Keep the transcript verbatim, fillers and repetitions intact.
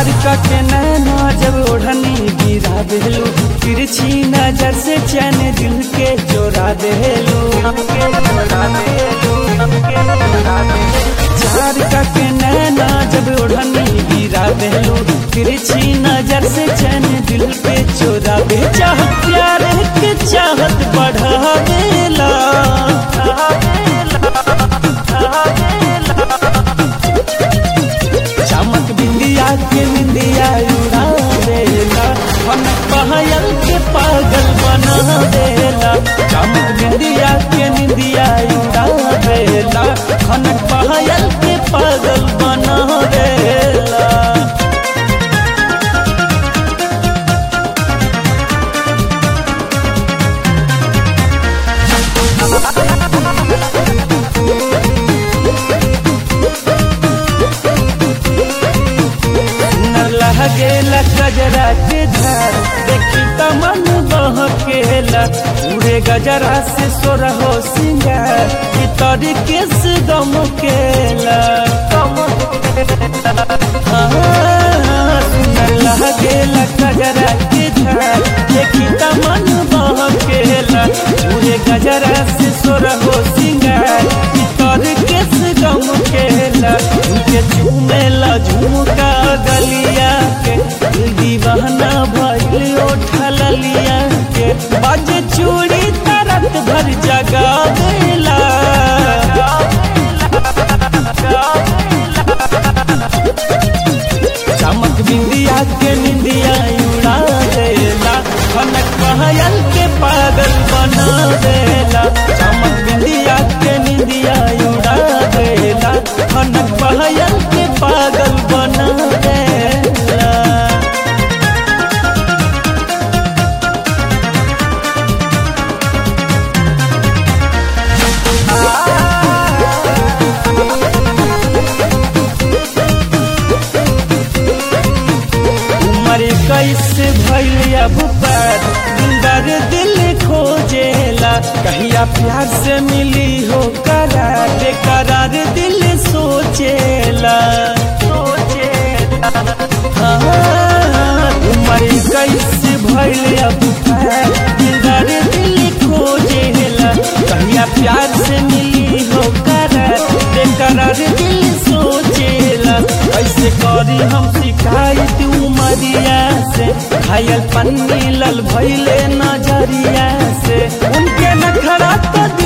चार कटे नैना जब ओढ़नी गिरा देलू, तिरछी नजर से चैन दिल के चोरा देलू। चार कटे नैना जब ओढ़नी गिरा देलू, तिरछी नजर से चैन दिल के चोरा दे। चाहत प्यार के चाहत बढ़ा देला, चमक बिंदिया के निंदिया उड़ा देला, हम पायल के पागल बना देला। चमक बिंदिया के निंदिया उड़ा देला, हम पायल के पागल बना देला। लगेला गजरा के धार देखी त मन बहकेला, उड़े गजरा से सोरहो सिंगार की तरीके से गम केला। लगेला गजरा के धार देखी त मन बहकेला, उड़े गजरा से सोरहो सिंगार की तरीके से गम केला। उनके झूमेला झुमका गलिया के, दीवाना भइल उठल लिया के, बाजे चूड़ी तरत भर जगा देला। चमक बिंदिया के निंदिया उड़ा देला, खनक पायल के पागल बना देला। चमक बिंदिया के निंदिया उड़ा देला, खनक पायल के पागल बना देला। कैसे भइल अब बात दिलदार दिल खोजेला, कहिया प्यार से मिली हो करार, बेकरार दिल सोचेला। उमर कैसे भइल अब बात दिलदार दिल खोजेला, कहिया प्यार से मिली हो करार, बेकरार दिल सोचेला। कैसे करी हम शिकायत उमरिया से, घायल पन्नी लल भइले नजरिया से, उनके नखरा तो